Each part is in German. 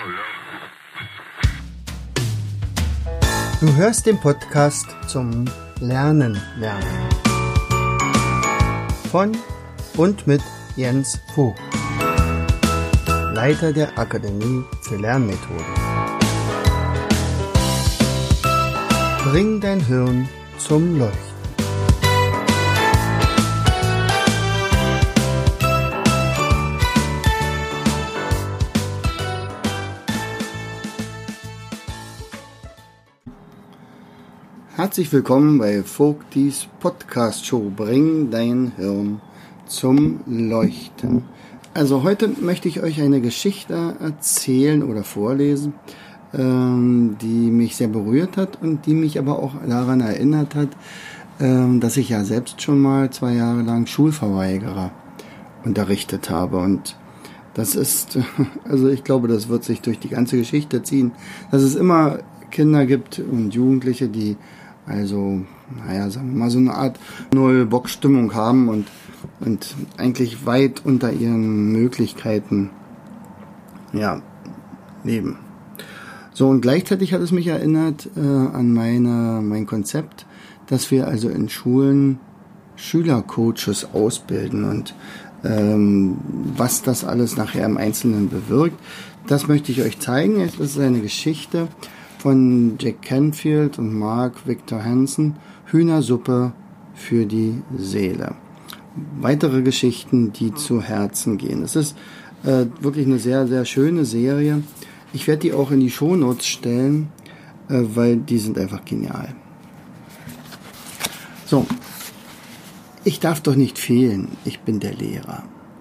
Du hörst den Podcast zum Lernen. Von und mit Jens Vogt, Leiter der Akademie für Lernmethoden. Bring dein Hirn zum Leuchten. Herzlich willkommen bei Vogtis Podcast Show. Bring dein Hirn zum Leuchten. Also heute möchte ich euch eine Geschichte erzählen oder vorlesen, die mich sehr berührt hat und die mich aber auch daran erinnert hat, dass ich ja selbst schon mal 2 Jahre lang Schulverweigerer unterrichtet habe. Und das ist, also ich glaube, das wird sich durch die ganze Geschichte ziehen, dass es immer Kinder gibt und Jugendliche, die also, sagen wir mal, so eine Art Null-Bock-Stimmung haben und eigentlich weit unter ihren Möglichkeiten, leben. So, und gleichzeitig hat es mich erinnert an mein Konzept, dass wir also in Schulen Schülercoaches ausbilden und was das alles nachher im Einzelnen bewirkt, das möchte ich euch zeigen. Das ist eine Geschichte von Jack Canfield und Mark Victor Hansen, Hühnersuppe für die Seele. Weitere Geschichten, die zu Herzen gehen. Es ist wirklich eine sehr, sehr schöne Serie. Ich werde die auch in die Shownotes stellen, weil die sind einfach genial. So, ich darf doch nicht fehlen, ich bin der Lehrer.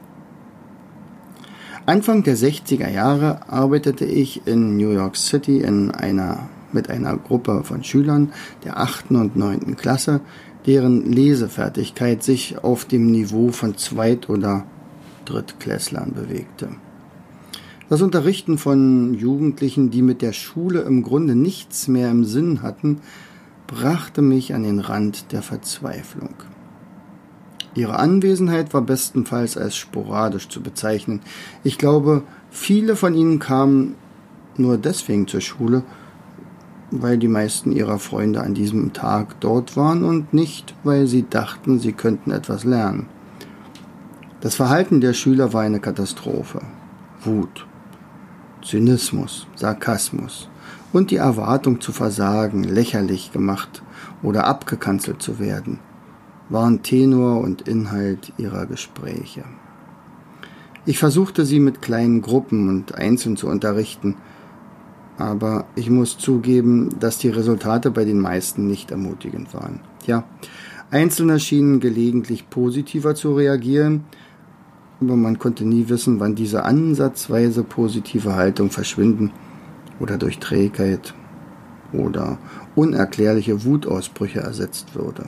Anfang der 60er Jahre arbeitete ich in New York City mit einer Gruppe von Schülern der 8. und 9. Klasse, deren Lesefertigkeit sich auf dem Niveau von Zweit- oder Drittklässlern bewegte. Das Unterrichten von Jugendlichen, die mit der Schule im Grunde nichts mehr im Sinn hatten, brachte mich an den Rand der Verzweiflung. Ihre Anwesenheit war bestenfalls als sporadisch zu bezeichnen. Ich glaube, viele von ihnen kamen nur deswegen zur Schule, weil die meisten ihrer Freunde an diesem Tag dort waren und nicht, weil sie dachten, sie könnten etwas lernen. Das Verhalten der Schüler war eine Katastrophe. Wut, Zynismus, Sarkasmus und die Erwartung zu versagen, lächerlich gemacht oder abgekanzelt zu werden, waren Tenor und Inhalt ihrer Gespräche. Ich versuchte sie mit kleinen Gruppen und einzeln zu unterrichten, aber ich muss zugeben, dass die Resultate bei den meisten nicht ermutigend waren. Ja, Einzelne schienen gelegentlich positiver zu reagieren, aber man konnte nie wissen, wann diese ansatzweise positive Haltung verschwinden oder durch Trägheit oder unerklärliche Wutausbrüche ersetzt würde.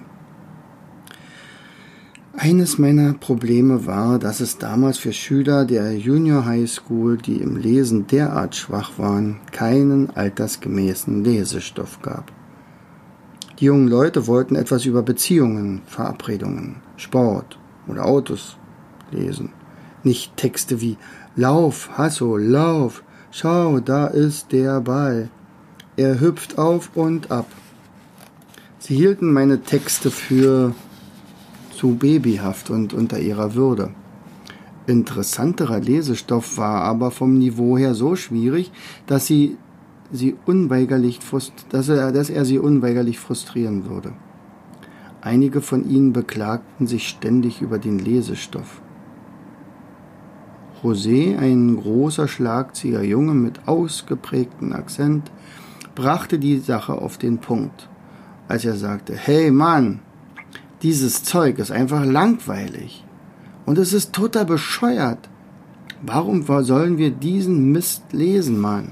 Eines meiner Probleme war, dass es damals für Schüler der Junior High School, die im Lesen derart schwach waren, keinen altersgemäßen Lesestoff gab. Die jungen Leute wollten etwas über Beziehungen, Verabredungen, Sport oder Autos lesen. Nicht Texte wie »Lauf, Hasso, lauf, schau, da ist der Ball. Er hüpft auf und ab.« Sie hielten meine Texte für zu babyhaft und unter ihrer Würde. Interessanterer Lesestoff war aber vom Niveau her so schwierig, dass er sie unweigerlich frustrieren würde. Einige von ihnen beklagten sich ständig über den Lesestoff. José, ein großer, schlagziger Junge mit ausgeprägtem Akzent, brachte die Sache auf den Punkt, als er sagte: »Hey Mann, dieses Zeug ist einfach langweilig und es ist total bescheuert. Warum sollen wir diesen Mist lesen, Mann?«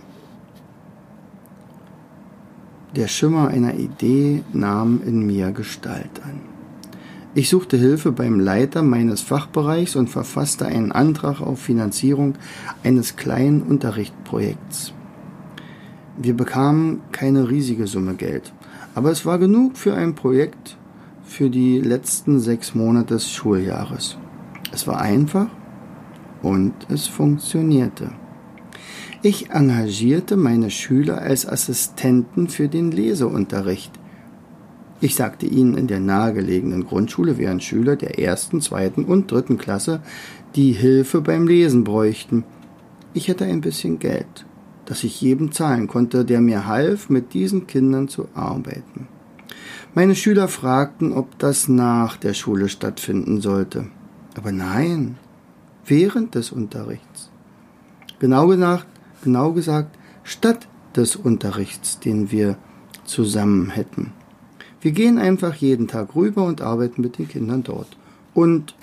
Der Schimmer einer Idee nahm in mir Gestalt an. Ich suchte Hilfe beim Leiter meines Fachbereichs und verfasste einen Antrag auf Finanzierung eines kleinen Unterrichtsprojekts. Wir bekamen keine riesige Summe Geld, aber es war genug für ein Projekt für die letzten 6 Monate des Schuljahres. Es war einfach und es funktionierte. Ich engagierte meine Schüler als Assistenten für den Leseunterricht. Ich sagte ihnen, in der nahegelegenen Grundschule wären Schüler der 1., 2. und 3. Klasse, die Hilfe beim Lesen bräuchten. Ich hätte ein bisschen Geld, das ich jedem zahlen konnte, der mir half, mit diesen Kindern zu arbeiten. Meine Schüler fragten, ob das nach der Schule stattfinden sollte. Aber nein, während des Unterrichts. Genau gesagt, statt des Unterrichts, den wir zusammen hätten. Wir gehen einfach jeden Tag rüber und arbeiten mit den Kindern dort. Und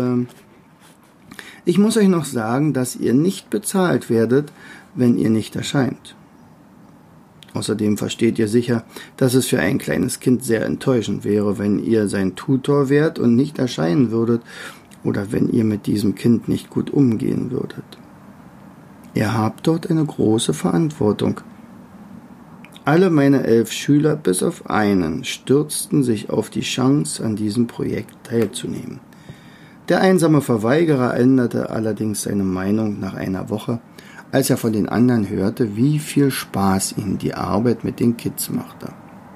ich muss euch noch sagen, dass ihr nicht bezahlt werdet, wenn ihr nicht erscheint. Außerdem versteht ihr sicher, dass es für ein kleines Kind sehr enttäuschend wäre, wenn ihr sein Tutor wärt und nicht erscheinen würdet oder wenn ihr mit diesem Kind nicht gut umgehen würdet. Ihr habt dort eine große Verantwortung. Alle meine 11 Schüler, bis auf einen, stürzten sich auf die Chance, an diesem Projekt teilzunehmen. Der einsame Verweigerer änderte allerdings seine Meinung nach einer Woche, als er von den anderen hörte, wie viel Spaß ihnen die Arbeit mit den Kids machte.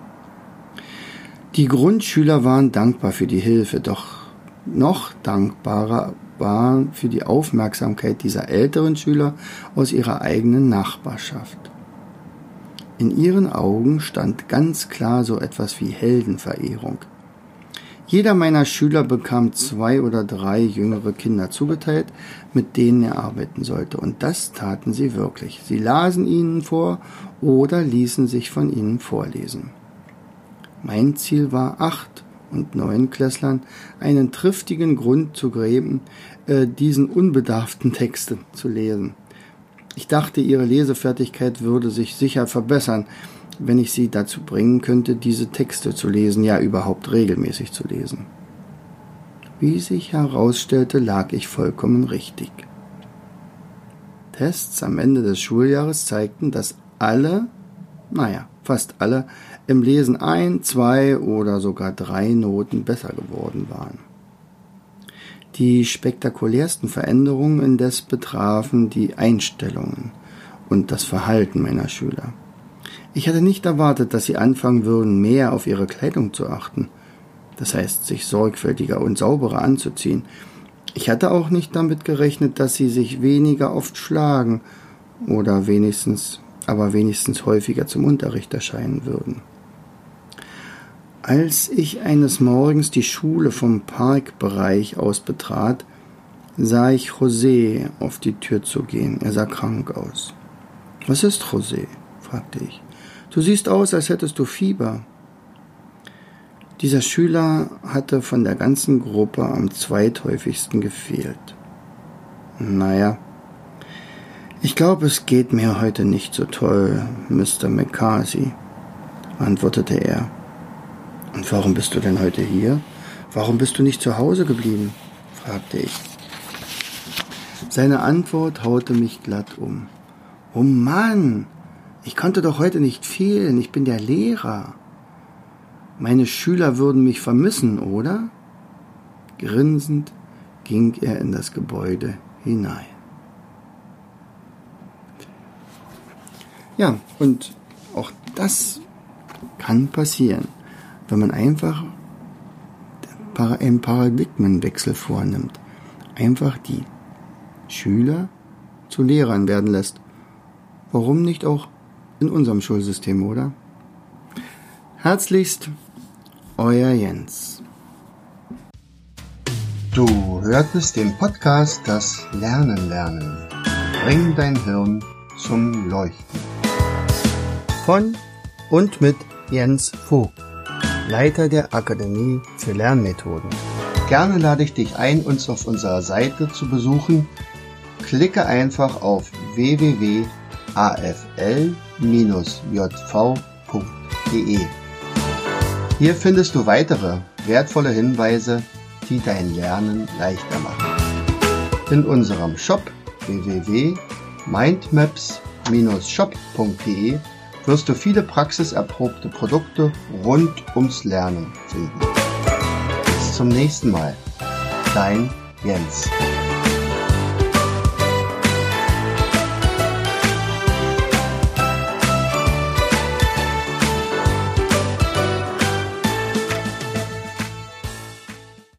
Die Grundschüler waren dankbar für die Hilfe, doch noch dankbarer waren für die Aufmerksamkeit dieser älteren Schüler aus ihrer eigenen Nachbarschaft. In ihren Augen stand ganz klar so etwas wie Heldenverehrung. Jeder meiner Schüler bekam 2 oder 3 jüngere Kinder zugeteilt, mit denen er arbeiten sollte. Und das taten sie wirklich. Sie lasen ihnen vor oder ließen sich von ihnen vorlesen. Mein Ziel war, 8- und 9-Klässlern einen triftigen Grund zu geben, diesen unbedarften Texte zu lesen. Ich dachte, ihre Lesefertigkeit würde sich sicher verbessern, wenn ich sie dazu bringen könnte, diese Texte zu lesen, ja überhaupt regelmäßig zu lesen. Wie sich herausstellte, lag ich vollkommen richtig. Tests am Ende des Schuljahres zeigten, dass fast alle, im Lesen 1, 2 oder sogar 3 Noten besser geworden waren. Die spektakulärsten Veränderungen indes betrafen die Einstellungen und das Verhalten meiner Schüler. Ich hatte nicht erwartet, dass sie anfangen würden, mehr auf ihre Kleidung zu achten, das heißt, sich sorgfältiger und sauberer anzuziehen. Ich hatte auch nicht damit gerechnet, dass sie sich weniger oft schlagen oder wenigstens häufiger zum Unterricht erscheinen würden. Als ich eines Morgens die Schule vom Parkbereich aus betrat, sah ich José auf die Tür zugehen. Er sah krank aus. »Was ist, José?« fragte ich. »Du siehst aus, als hättest du Fieber.« Dieser Schüler hatte von der ganzen Gruppe am zweithäufigsten gefehlt. »Naja, ich glaube, es geht mir heute nicht so toll, Mr. McCarthy«, antwortete er. »Und warum bist du denn heute hier? Warum bist du nicht zu Hause geblieben?« fragte ich. Seine Antwort haute mich glatt um. »Oh Mann, ich konnte doch heute nicht fehlen, ich bin der Lehrer. Meine Schüler würden mich vermissen, oder?« Grinsend ging er in das Gebäude hinein. Ja, und auch das kann passieren, wenn man einfach einen Paradigmenwechsel vornimmt. Einfach die Schüler zu Lehrern werden lässt. Warum nicht auch in unserem Schulsystem, oder? Herzlichst, euer Jens. Du hörtest den Podcast Das Lernen lernen. Bring dein Hirn zum Leuchten. Von und mit Jens Vogt, Leiter der Akademie für Lernmethoden. Gerne lade ich dich ein, uns auf unserer Seite zu besuchen. Klicke einfach auf www.afl-jv.de. Hier findest du weitere wertvolle Hinweise, die dein Lernen leichter machen. In unserem Shop www.mindmaps-shop.de wirst du viele praxiserprobte Produkte rund ums Lernen finden. Bis zum nächsten Mal. Dein Jens.